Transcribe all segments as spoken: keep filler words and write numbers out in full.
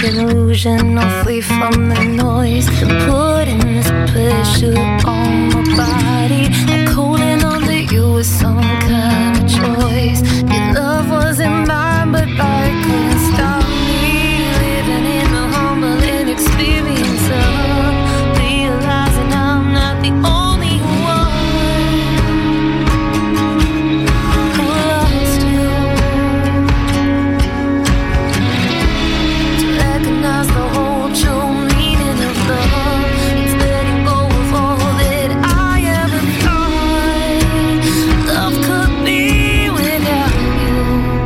illusion, all free from the noise. Putting this pressure on my body, like holding on to you was some kind of choice. Your love wasn't mine, but I couldn't stop me living in the humbling experience of realizing I'm not the only one who lost you. To recognize the whole true meaning of love, it's letting go of all that I ever thought love could be without you.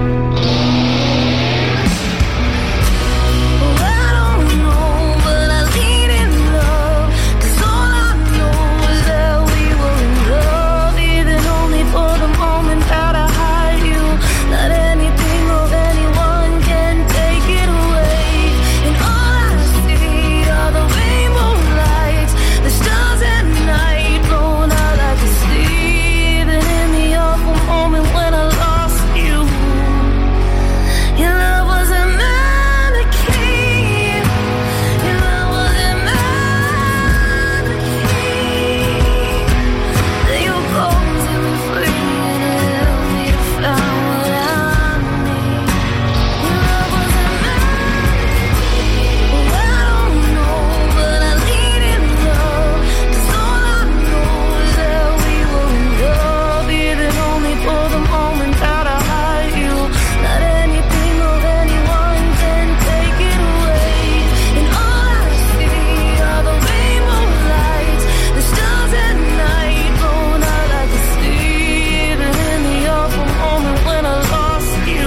Well, I don't know, but I lean in love, 'cause all I know is that we were in love, even only for the moment that I had you. Not anything or anyone can take it away. And all I see are the rainbow lights, the stars at night blown out like a sleep. And in the awful moment when I lost you, your love wasn't meant to keep. Your love wasn't meant to keep. Then you go and set me free, and it helped me to find what I need. Your love wasn't meant to keep. Well, I don't know, but I lean in love, 'cause all I know is that we were in love, even only for the moment that I had you. Not anything or anyone can take it away. And all I see are the rainbow lights, the stars at night blown out like a sleep. And in the awful moment when I lost you,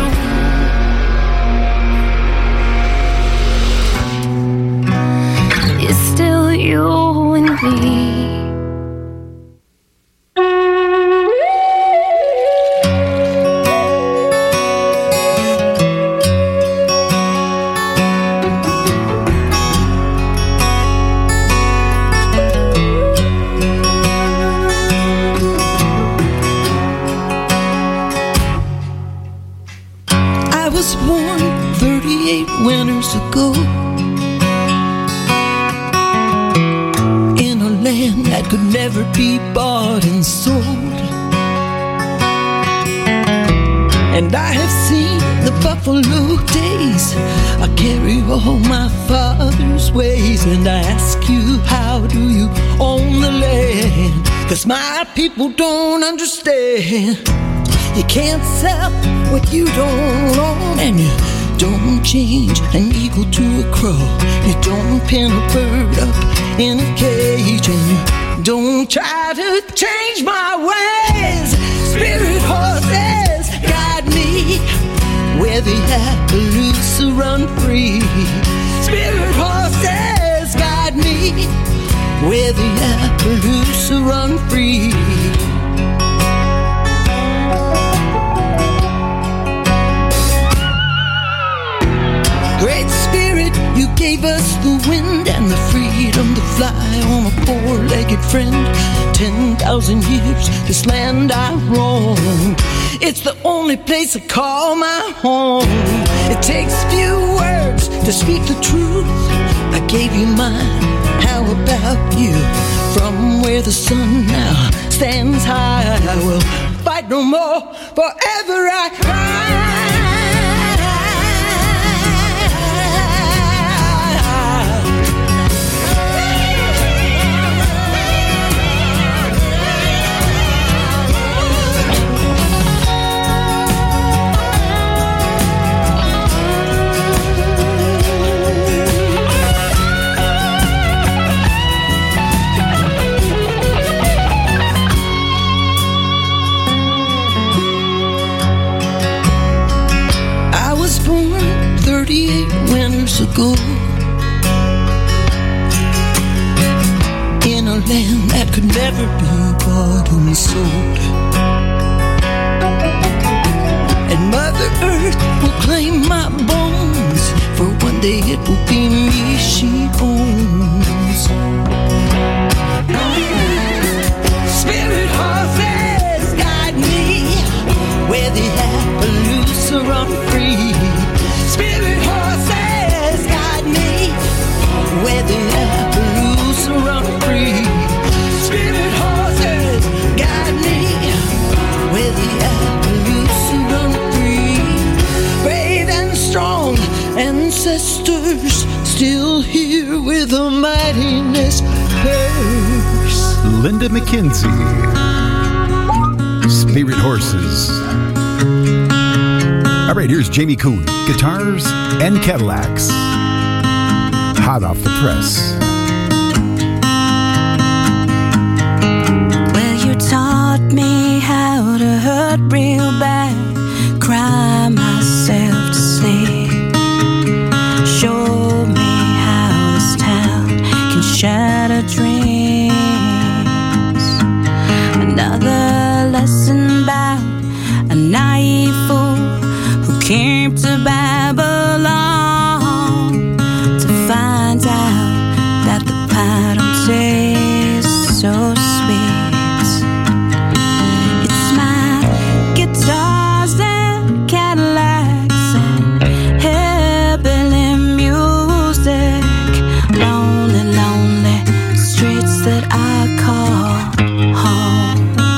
it's still you and me. I was born thirty-eight winters ago in a land that could never be bought and sold. And I have seen the buffalo days. I carry all my father's ways. And I ask you, how do you own the land? 'Cause my people don't understand. You can't sell what you don't own, and you don't change an eagle to a crow. You don't pin a bird up in a cage, and you don't try to change my ways. Spirit horses guide me where the Appaloosa run free. Spirit horses guide me where the Appaloosa run free. Great Spirit, you gave us the wind and the freedom to fly on a four-legged friend. Ten thousand years, this land I roam, it's the only place I call my home. It takes few words to speak the truth. I gave you mine, how about you? From where the sun now stands high, I will fight no more, forever I ride. thirty-eight winters ago in a land that could never be bought and sold. And Mother Earth will claim my bones, for one day it will be me she owns. Spirit horses guide me where the Appaloosa run free. Spirit horses guide Linda McKenzie. Spirit Horses. All right, here's Jamie Kuhn. Guitars and Cadillacs. Hot off the press. Well, you taught me how to hurt real bad, cry myself to sleep. Show me how this town can shatter dreams. Another lesson about a naive fool who came to Babylon to find out that the pie don't taste so sweet. It's my guitars and Cadillacs and hillbilly music, lonely, lonely streets that I call home.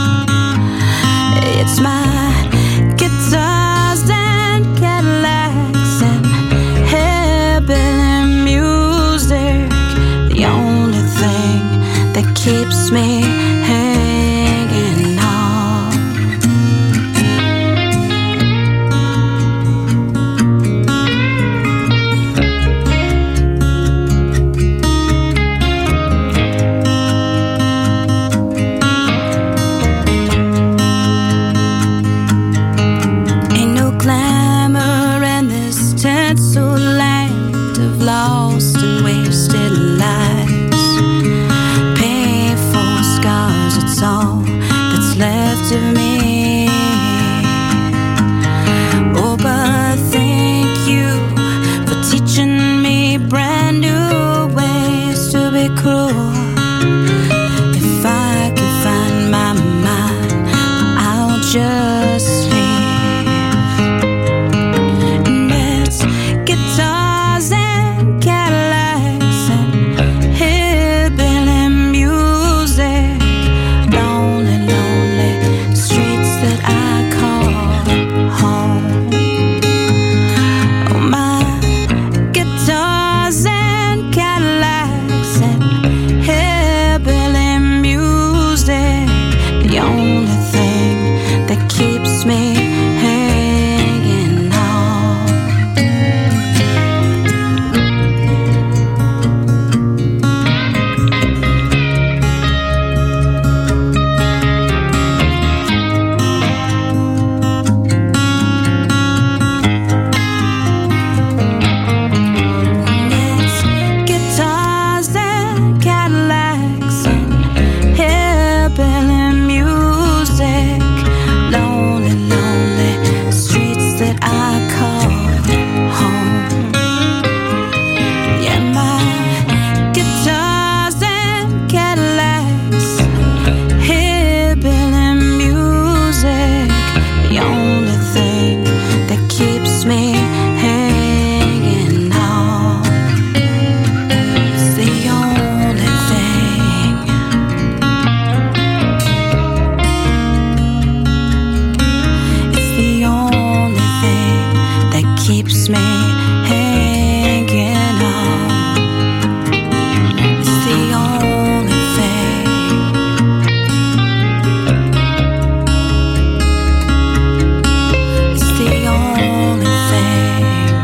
It's my guitars and Cadillacs and hillbilly music, the only thing that keeps me hanging on. Ain't no glamour in this tinsel land of lost and wasted lives. Painful scars, it's all that's left of me. Oh, but thank you for teaching me brand new ways to be cruel. If I can find my mind, I'll just leave. And it's guitars and Cadillacs and hillbilly music, lonely, lonely streets that I call home. Oh, my guitars and Cadillacs and hillbilly music, the only thing that keeps me hanging on. It's guitars and Cadillacs and hillbilly music, lonely, lonely streets that I call home. Yeah, my guitars and Cadillacs, hillbilly music, the only thing that keeps me hanging on. It's the only thing. It's the only thing that keeps me hanging on. It's the only thing. It's the only thing.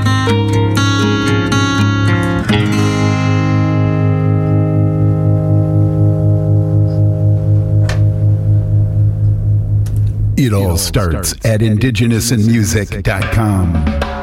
It all starts at indigenous in music dot com.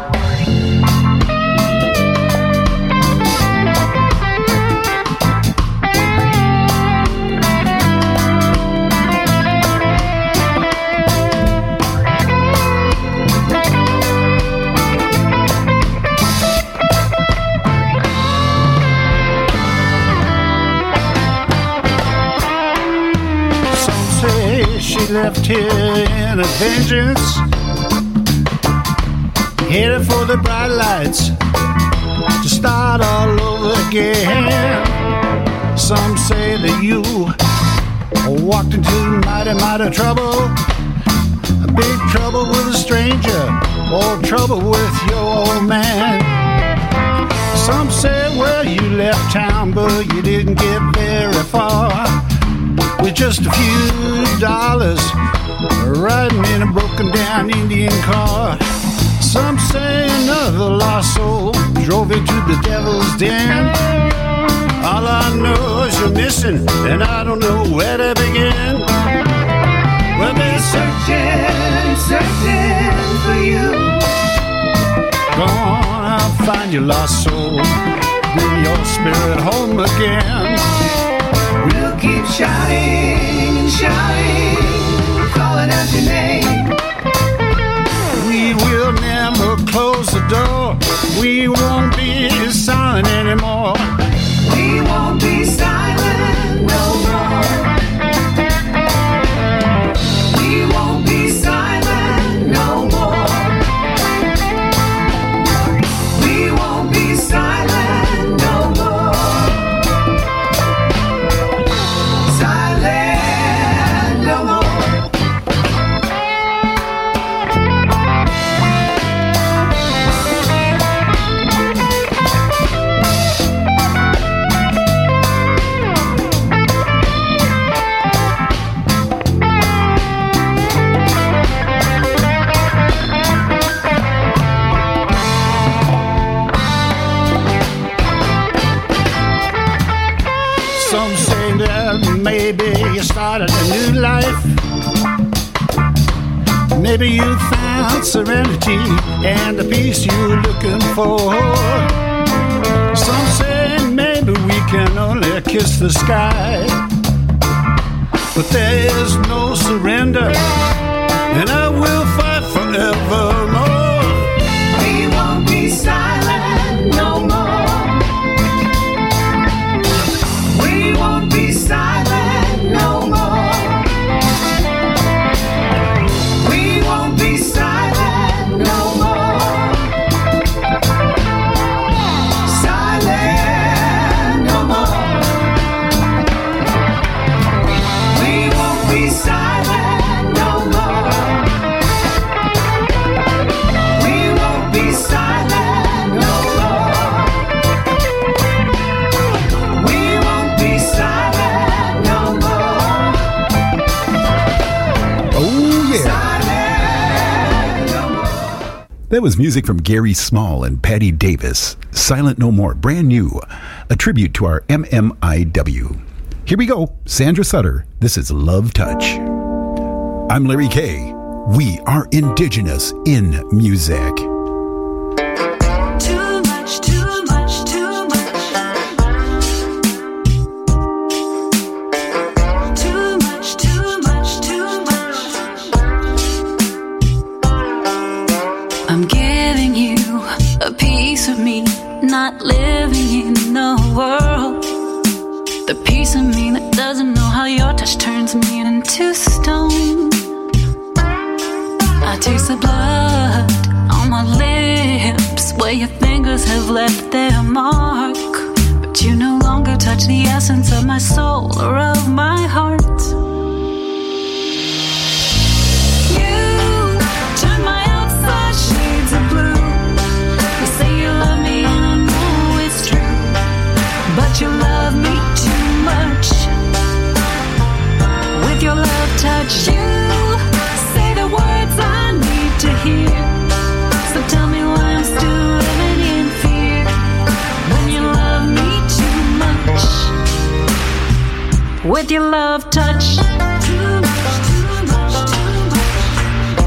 Some say she left here in a vengeance, headed for the bright lights to start all over again. Some say that you walked into mighty, mighty trouble, a big trouble with a stranger, or trouble with your old man. Some say, well, you left town, but you didn't get very far. We just a few dollars, riding in a broken down Indian car. Some say another lost soul drove into the devil's den. All I know is you're missing, and I don't know where to begin. Well, they're searching, searching for you. Gonna find your lost soul, bring your spirit home again. We'll keep shouting and shouting, calling out your name. We will never close the door. We won't be silent anymore. We won't be silent no more. We won't be silent no more. We won't be silent no more. Silent no more. Maybe you started a new life. Maybe you found serenity and the peace you're looking for. Some say maybe we can only kiss the sky, but there's no surrender, and I will fight forevermore. We won't be silent no more. We won't be silent no more. We won't be silent no more. Silent no more. We won't be silent no more. We won't be silent no more. We won't be silent no more. Oh, yeah. Silent no more. That was music from Gary Small and Patty Davis. Silent No More, brand new. A tribute to our M M I W. Here we go. Sandra Sutter. This is Love Touch. I'm Larry Kay. We are indigenous in music. Too much, too much, too much. Too much, too much, too much. I'm giving you a piece of me, not living in the world. The piece of me that doesn't know how your touch turns me into stone. I taste the blood on my lips where your fingers have left their mark, but you no longer touch the essence of my soul or of my heart. You turn my outside shades of blue. You say you love me and I know it's true, but you love me too much. With your love touch, you say the words I need to hear. So tell me why I'm still living in fear when you love me too much. With your love touch, too much, too much, too much.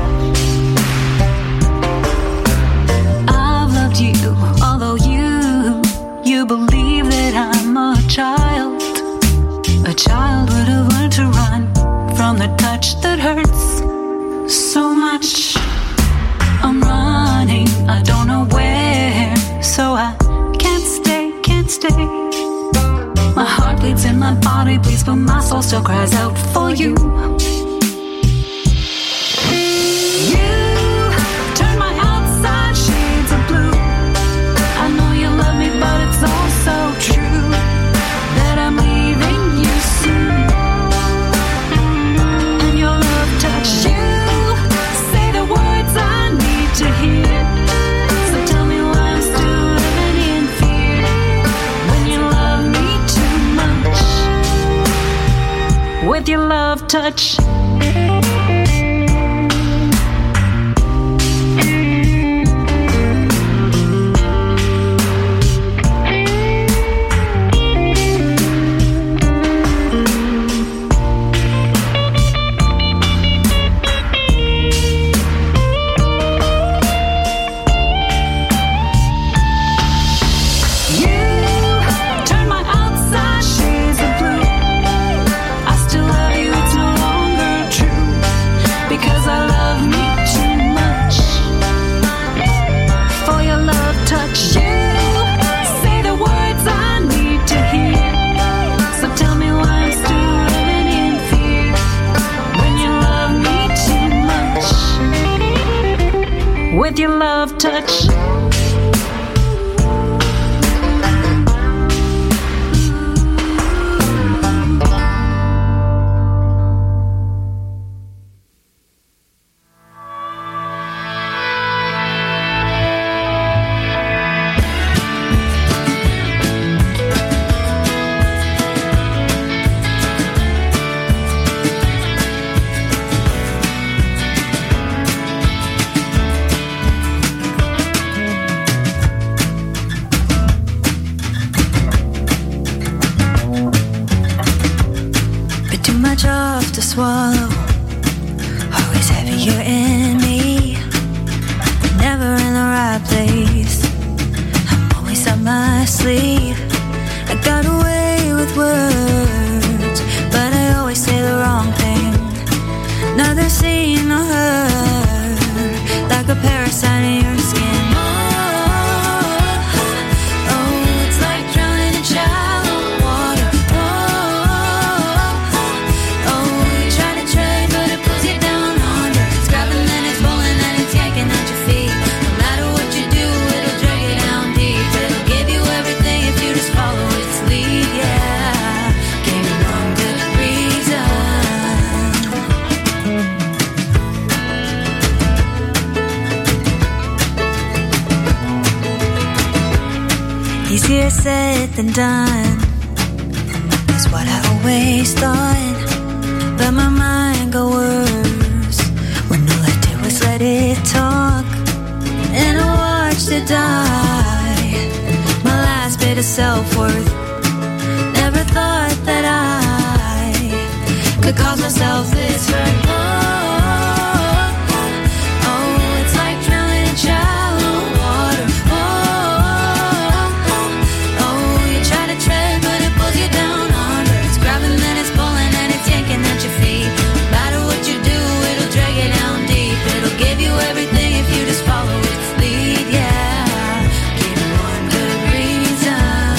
I've loved you, although you, you believe that I'm a child. A child would have learned to run from the touch that hurts so much. I'm running, I don't know where, so I can't stay, can't stay. My heart bleeds and my body bleeds, but my soul still cries out for you. You turn my outside shades of blue. I know you love me, but it's all so true that I'm leaving you soon. And your love touch, you say the words I need to hear. So tell me why I'm still living in fear when you love me too much. With your touch. With your love touch. Swallow, always heavier in me, never in the right place. I'm always up my sleeve. I got away with words, but I always say the wrong thing. Neither seen nor heard, like a parasite in your skin. Easier said than done is what I always thought, but my mind got worse when all I did was let it talk, and I watched it die. My last bit of self-worth. Never thought that I could cause myself this hurt. Oh, oh, it's like drowning in shallow water. Everything if you just follow its lead, yeah. Give me one good reason.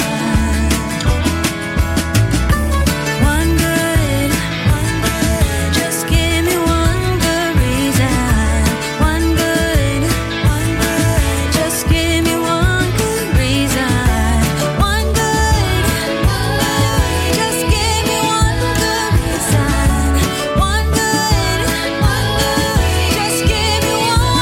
One good, one good. Just give me one good reason. One good, one good. Just give me one good reason. One good, one good. Just give me one good reason. One good, one good. Just give me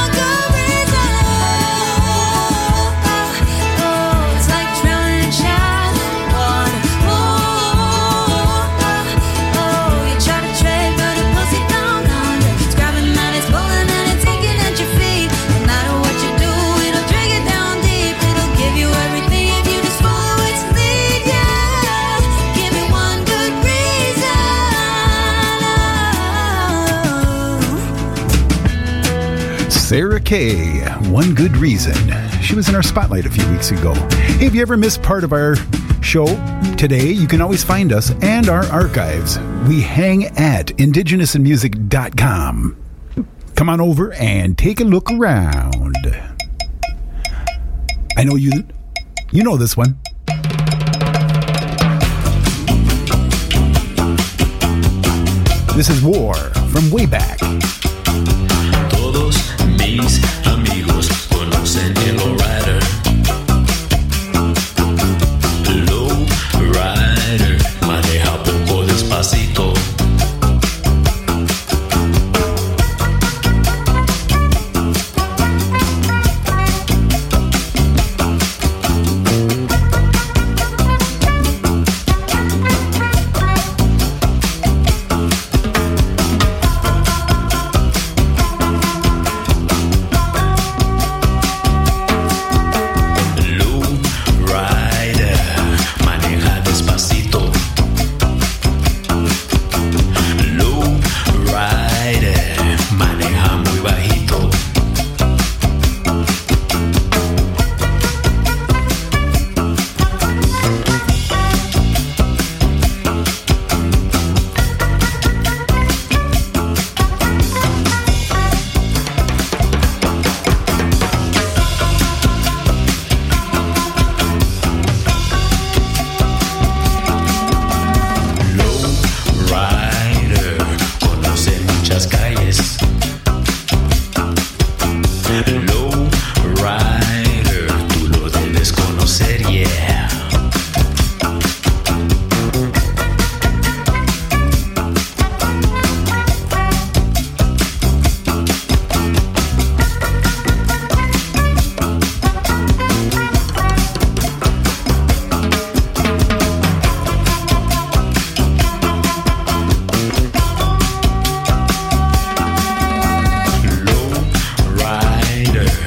Sarah Kay, One Good Reason. She was in our spotlight a few weeks ago. Hey, have you ever missed part of our show today? You can always find us and our archives. We hang at indigenous in music dot com. Come on over and take a look around. I know you, you know this one. This is War from way back. Todos mis amigos conocen el lowrider. Lowrider maneja poco despacito. Low Rider, tú lo debes conocer, yeah. Low Rider,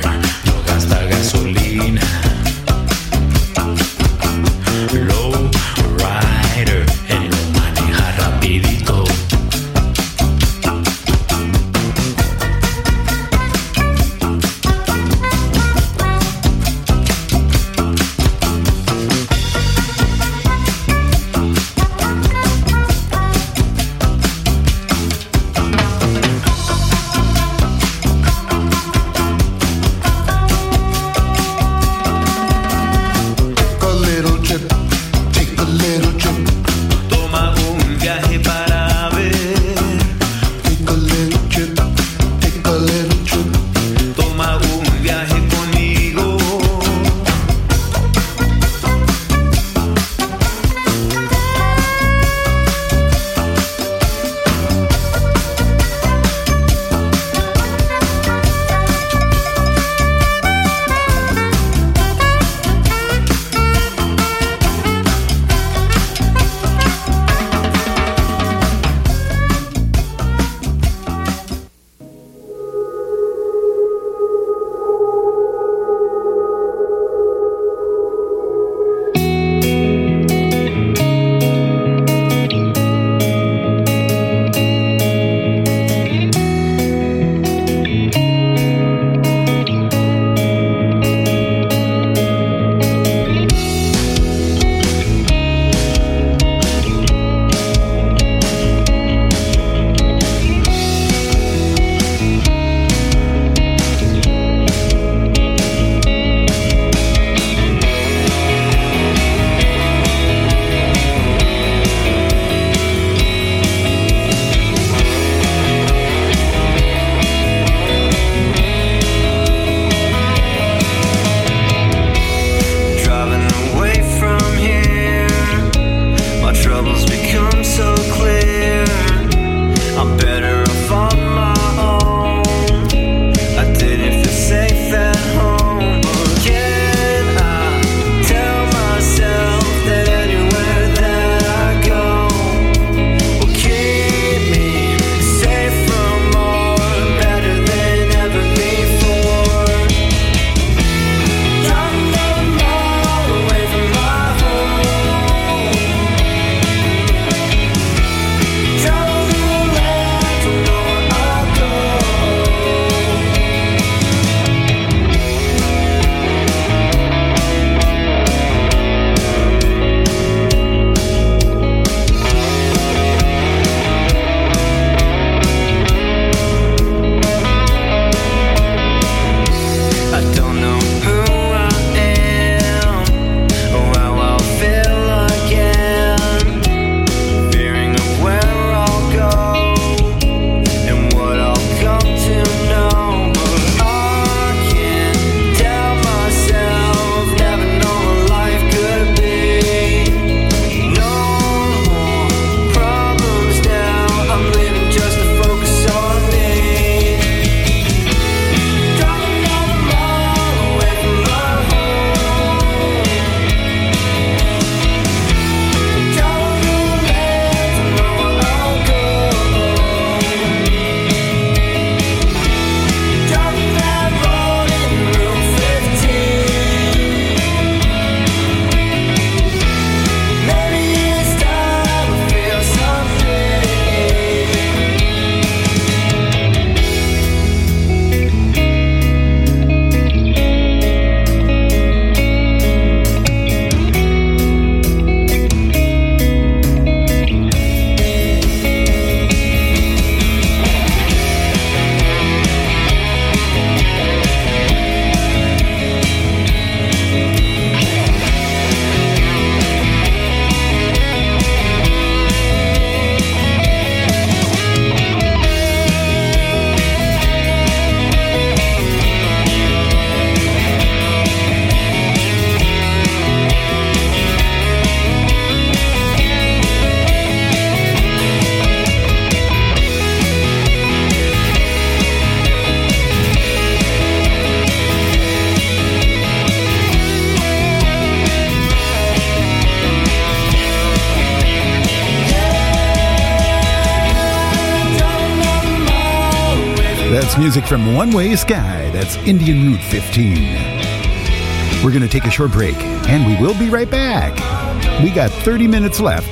That's music from One Way Sky. That's Indian Route fifteen. We're going to take a short break, and we will be right back. We got thirty minutes left.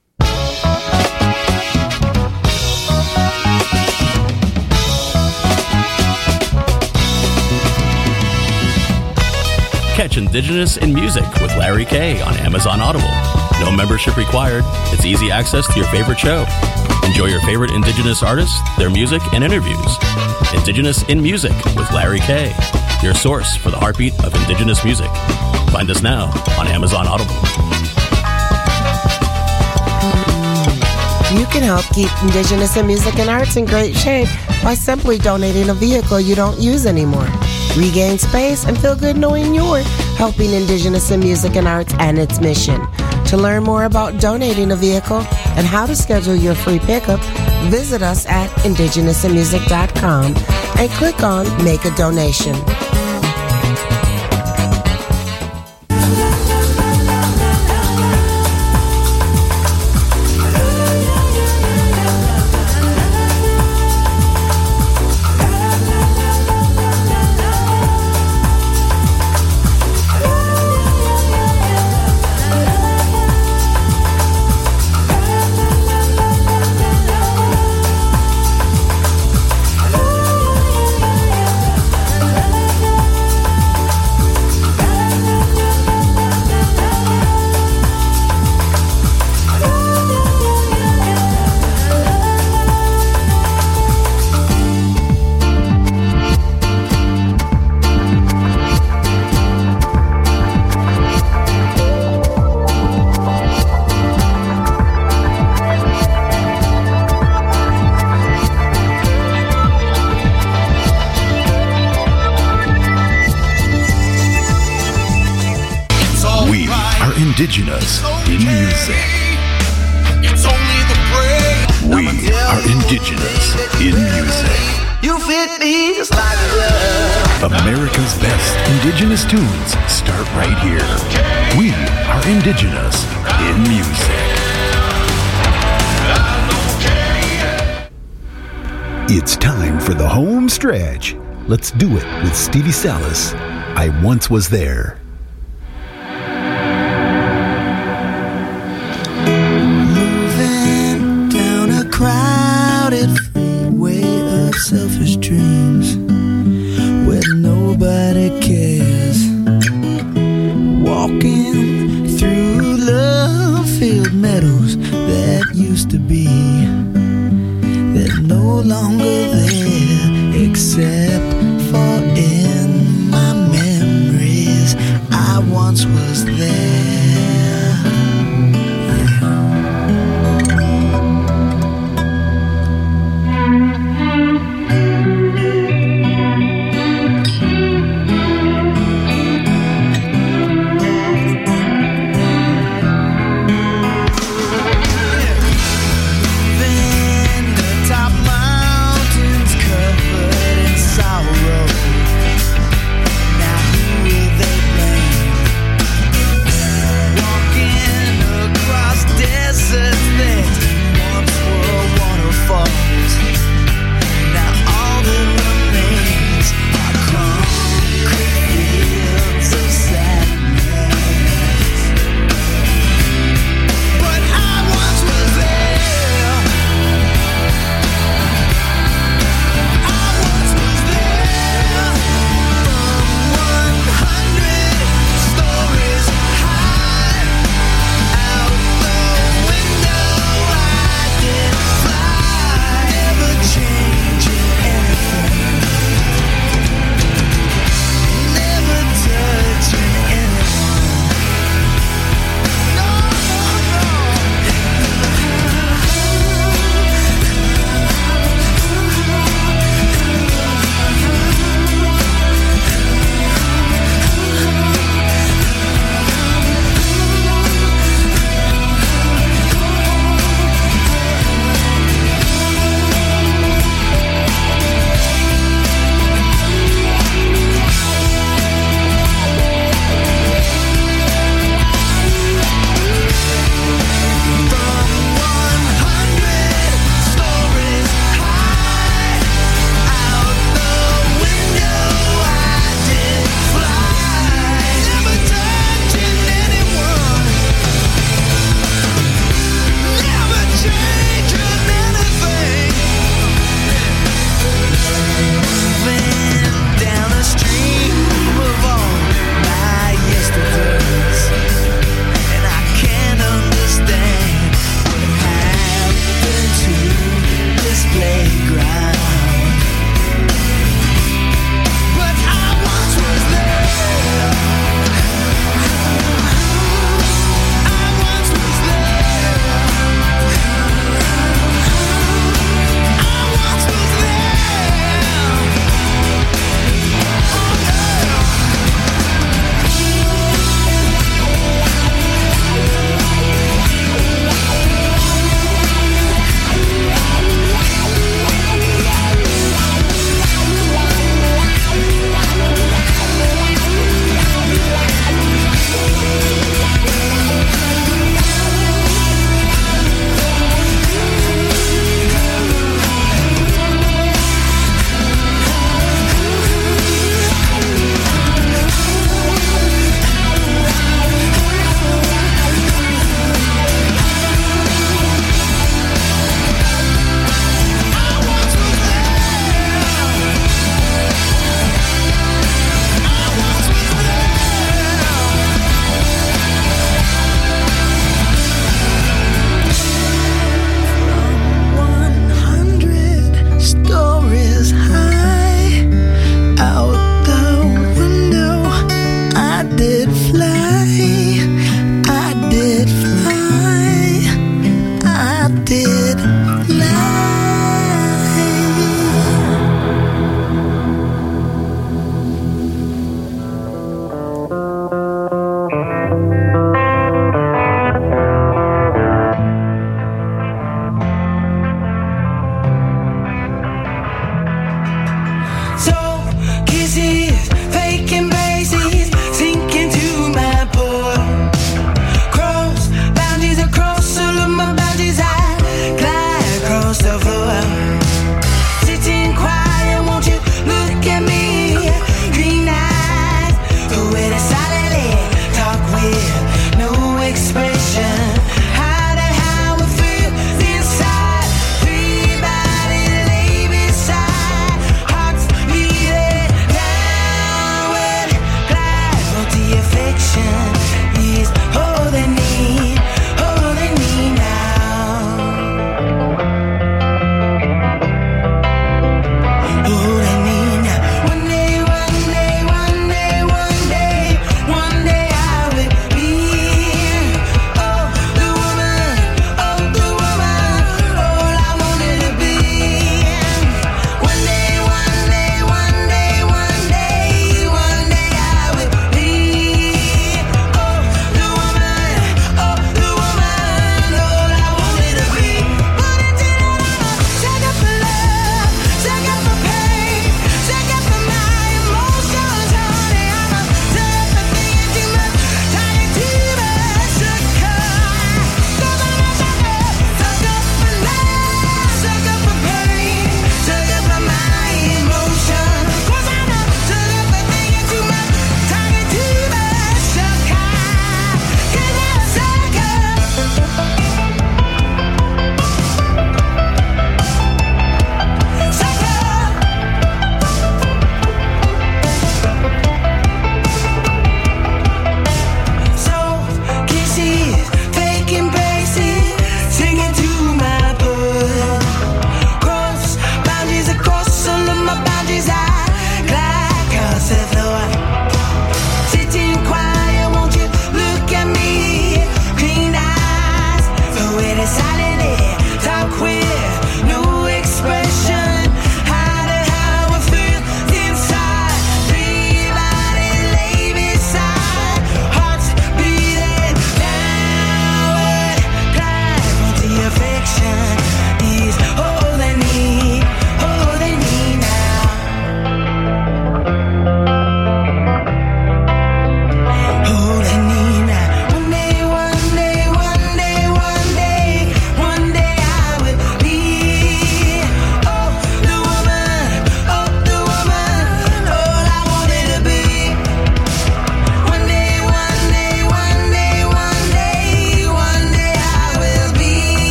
Catch Indigenous in Music with Larry K on Amazon Audible. No membership required. It's easy access to your favorite show. Enjoy your favorite Indigenous artists, their music, and interviews. Indigenous in Music with Larry K, your source for the heartbeat of Indigenous music. Find us now on Amazon Audible. You can help keep Indigenous in Music and Arts in great shape by simply donating a vehicle you don't use anymore. Regain space and feel good knowing you're helping Indigenous in Music and Arts and its mission. To learn more about donating a vehicle and how to schedule your free pickup, visit us at indigenous in music dot com and click on Make a Donation. Indigenous in Music. We are Indigenous in Music. You fit me just like a glove. America's best Indigenous tunes start right here. We are Indigenous in Music. It's time for the home stretch. Let's do it with Stevie Salas. I Once Was There. Crowded freeway of selfish dreams where nobody cares. Walking through love-filled meadows that used to be, they're no longer there except for in my memories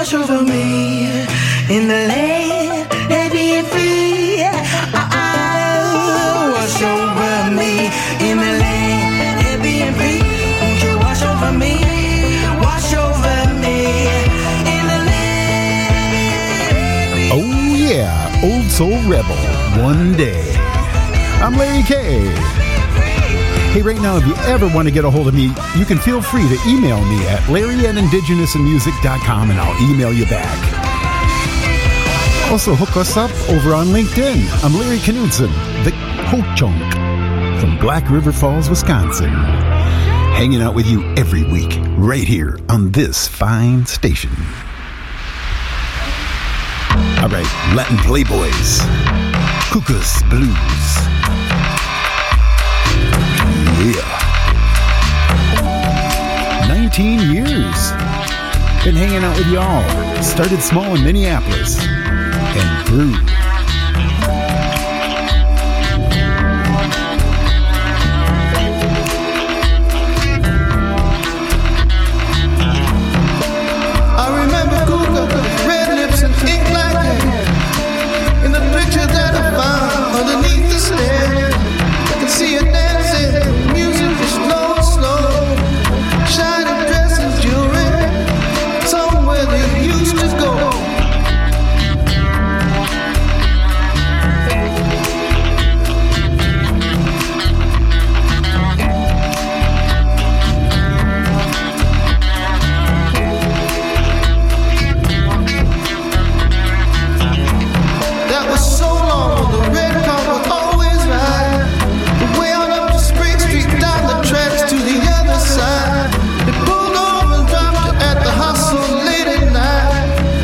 wash over me in the land, heavy and free. Oh, wash over me in the land, heavy and free. Won't you wash over me, wash over me in the land. Oh yeah, Old Soul Rebel, one day. I'm Larry K. Hey, right now, if you ever want to get a hold of me, you can feel free to email me at larry at indigenous and music dot com and I'll email you back. Also, hook us up over on LinkedIn. I'm Larry Knudsen, the Ho-Chunk from Black River Falls, Wisconsin. Hanging out with you every week, right here on this fine station. All right, Latin Playboys, Cucas Blues. Yeah. nineteen years. Been hanging out with y'all. Started small in Minneapolis and grew. I remember Cuca, red lips and ink like that. In the picture that I found underneath the stairs, I can see her dancing. Music is slow, slow. Shiny dress and jewelry, somewhere they used to go. That was so long, the red car was always right. Way on up to Spring Street, down the tracks to the other side. They pulled over and dropped it at the house so late at night.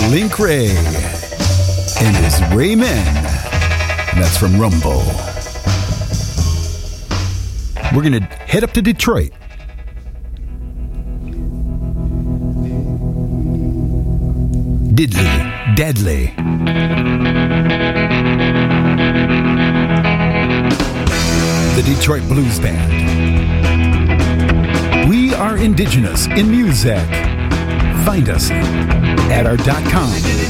Link Ray and his Raymen. And that's from Rumble. We're going to head up to Detroit. Diddley, Deadly. The Detroit Blues Band. We are indigenous in music. Find us at our dot com.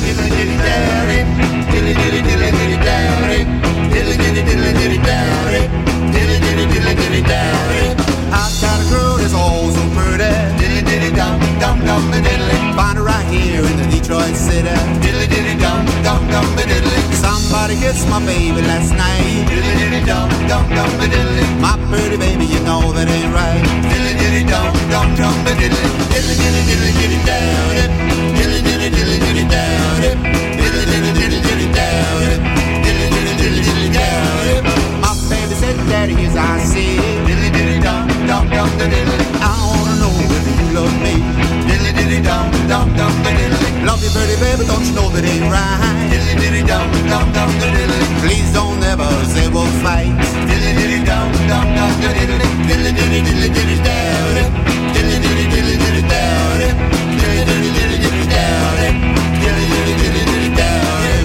I've got a girl that's all so pretty. Diddly diddly dum dum dum diddly. Find her right here in the Detroit city. Diddly diddly dum dum dum diddly. Somebody kissed my baby last night. Diddly diddly dum dum dum diddly. My pretty baby, you know that ain't right. Diddly diddly dum dum dum diddly. Diddly diddly diddly diddly down it. Diddly diddly diddly diddly down it. Diddly diddly diddly diddly down it. Diddly diddly diddly diddly down it. My baby said, Daddy, yes I see. Diddly diddly dum dum dum diddly. I wanna know whether you love me. Diddly diddly dum dum dum diddly. Love you, pretty baby, don't you know that ain't right? Diddly diddly dum dum dum diddly. Please don't ever say we'll fight. Diddly diddly dum dum dum diddly. Diddly diddly diddly diddly down it. Diddly diddly diddly diddly down it. Diddly diddly diddly diddly down it. Diddly diddly diddly diddly down it.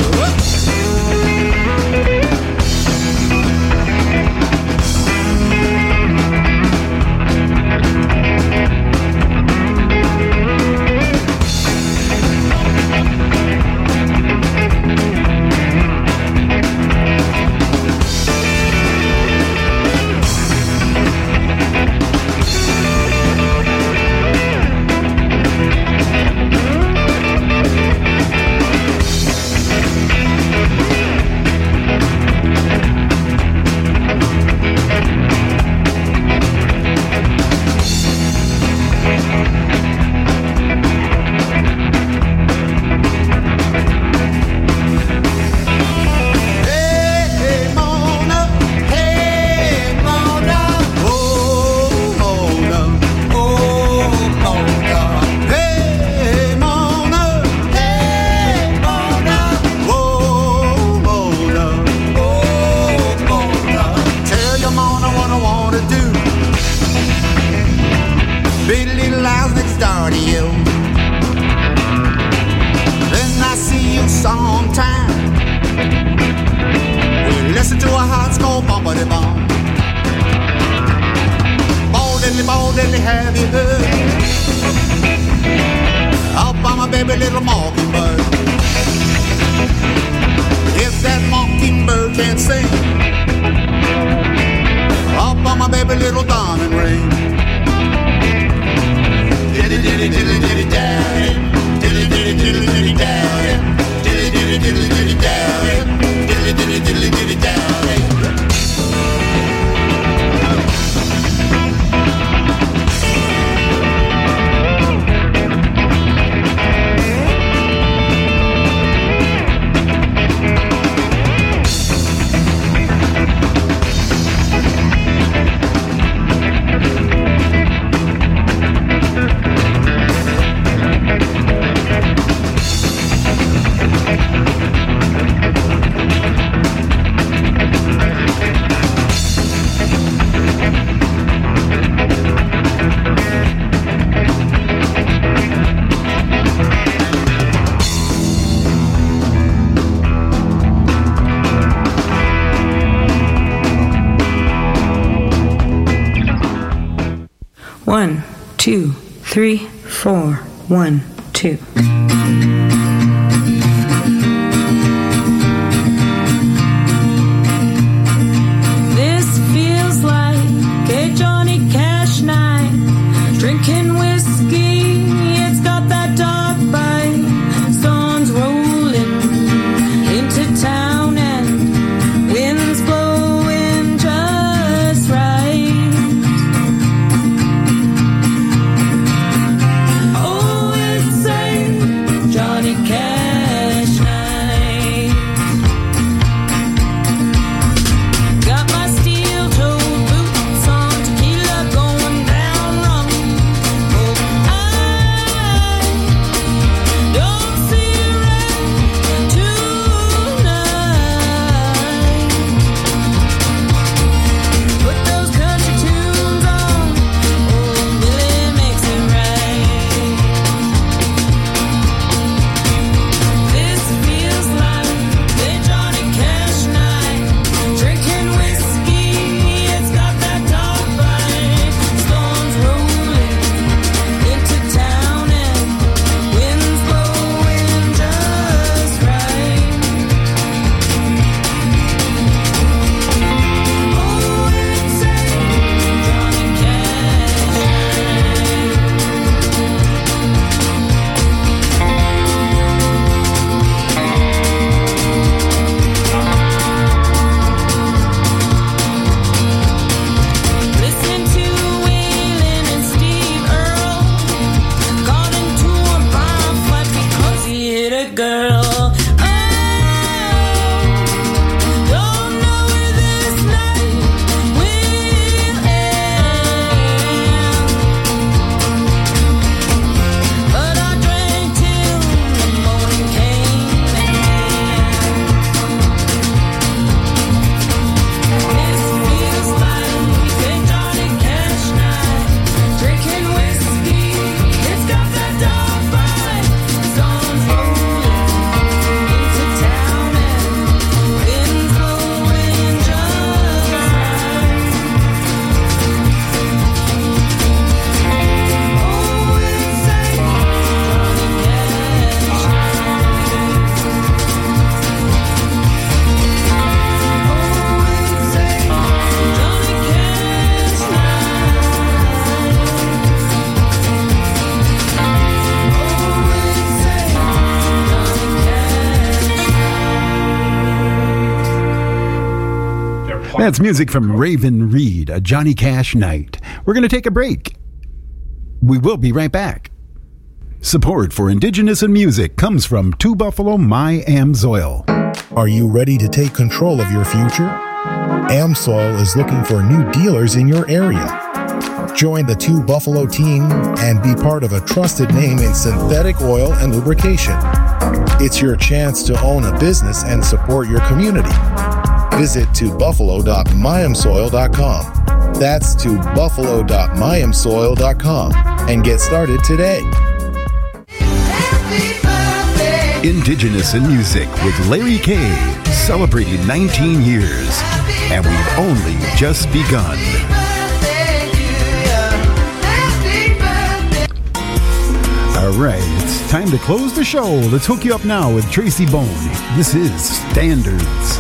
One, two, three, four. One, two. This feels like a Johnny Cash night. Drinking whiskey, it's got that dark bite. Storms rolling into town and winds blowing just right. Oh, it's a Johnny Cash night. Got my steel-toed boots on, tequila going down wrong. Oh, That's music from Raven Reed, A Johnny Cash Night. We're going to take a break. We will be right back. Support for Indigenous in Music comes from Two Buffalo My Amsoil. Are you ready to take control of your future? Amsoil is looking for new dealers in your area. Join the Two Buffalo team and be part of a trusted name in synthetic oil and lubrication. It's your chance to own a business and support your community. Visit two buffalo dot my am soil dot com. That's two buffalo dot my am soil dot com and get started today. Indigenous in Music with Larry Kay, celebrating nineteen years, and we've only just begun. All right, it's time to close the show. Let's hook you up now with Tracy Bone. This is Standards.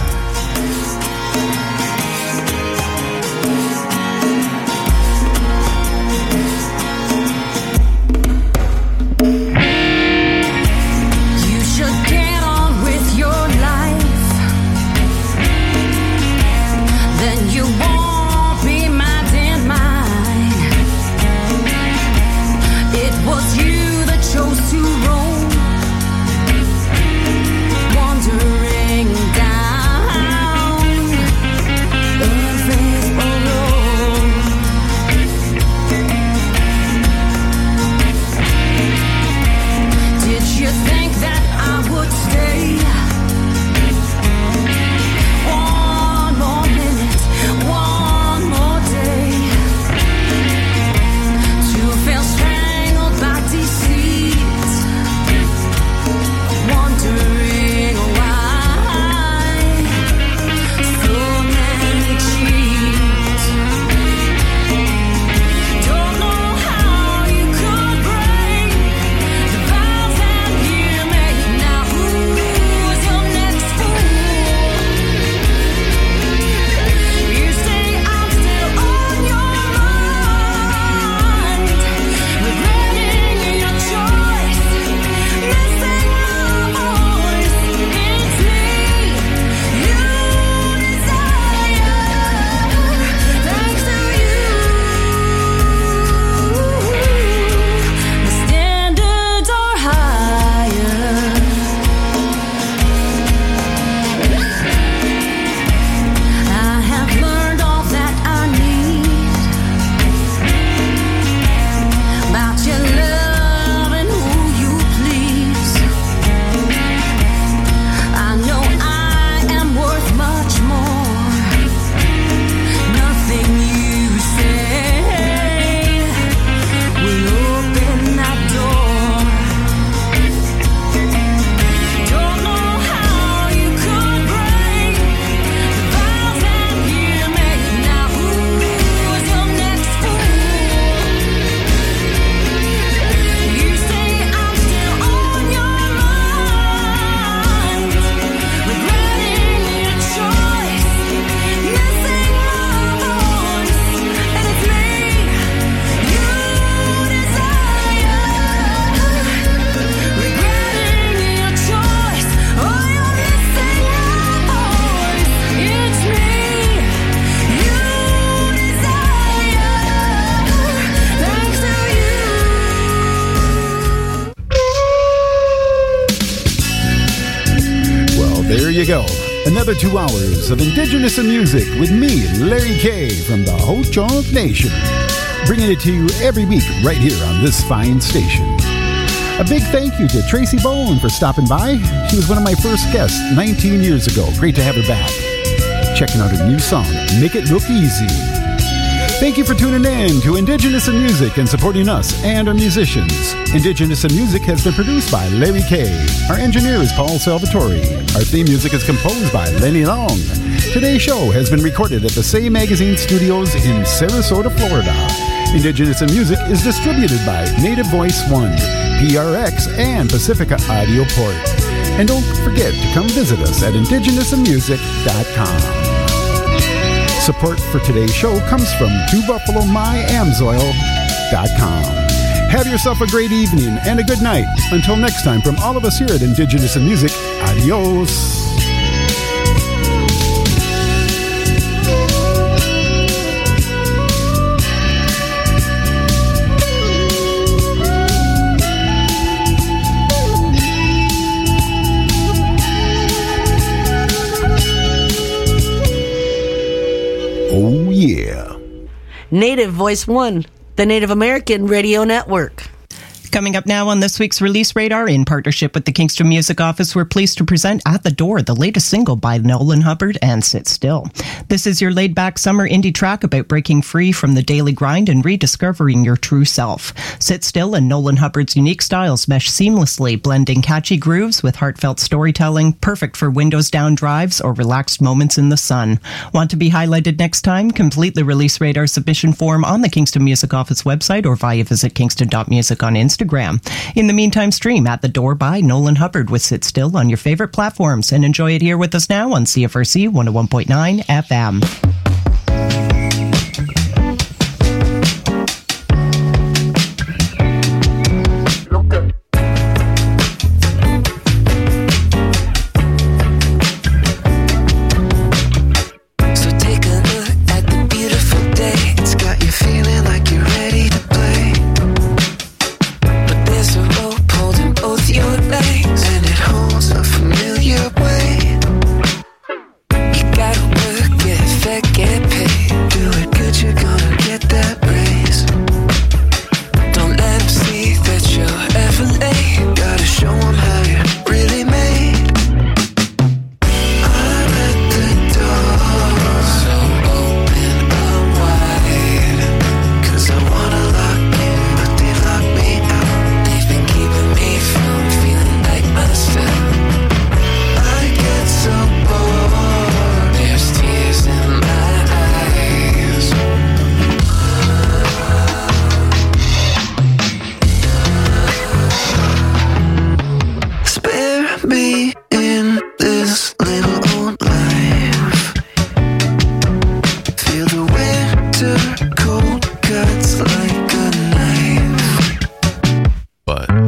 You go. Another two hours of Indigenous in Music with me, Larry Kay, from the Ho-Chunk Nation. Bringing it to you every week right here on this fine station. A big thank you to Tracy Bone for stopping by. She was one of my first guests nineteen years ago. Great to have her back. Checking out her new song, Make It Look Easy. Thank you for tuning in to Indigenous in Music and supporting us and our musicians. Indigenous in Music has been produced by Larry Kay. Our engineer is Paul Salvatore. Our theme music is composed by Lenny Long. Today's show has been recorded at the Say Magazine Studios in Sarasota, Florida. Indigenous in Music is distributed by Native Voice One, P R X, and Pacifica Audio Port. And don't forget to come visit us at indigenous in music dot com. Support for today's show comes from two buffalo my amsoil dot com. Have yourself a great evening and a good night. Until next time, from all of us here at Indigenous in Music, adios. Native Voice One, the Native American Radio Network. Coming up now on this week's Release Radar, in partnership with the Kingston Music Office, we're pleased to present At the Door, the latest single by Nolan Hubbard and Sit Still. This is your laid-back summer indie track about breaking free from the daily grind and rediscovering your true self. Sit Still and Nolan Hubbard's unique styles mesh seamlessly, blending catchy grooves with heartfelt storytelling, perfect for windows-down drives or relaxed moments in the sun. Want to be highlighted next time? Complete the Release Radar submission form on the Kingston Music Office website or via visit kingston dot music on Instagram. In the meantime, stream At the Door by Nolan Hubbard with Sit Still on your favorite platforms and enjoy it here with us now on C F R C one oh one point nine F M. But